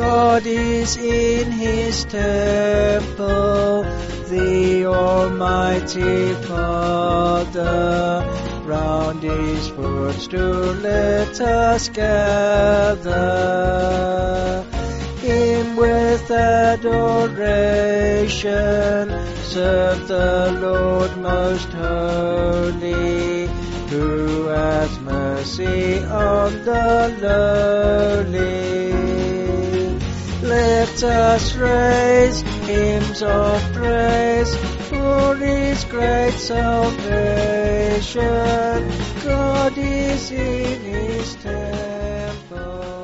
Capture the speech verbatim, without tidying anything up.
God is in his temple, the Almighty Father. Round his footstool let us gather. Him with adoration serve the Lord most holy, who has mercy on the lowly. Let us raise hymns of praise for his great salvation. God is in his temple.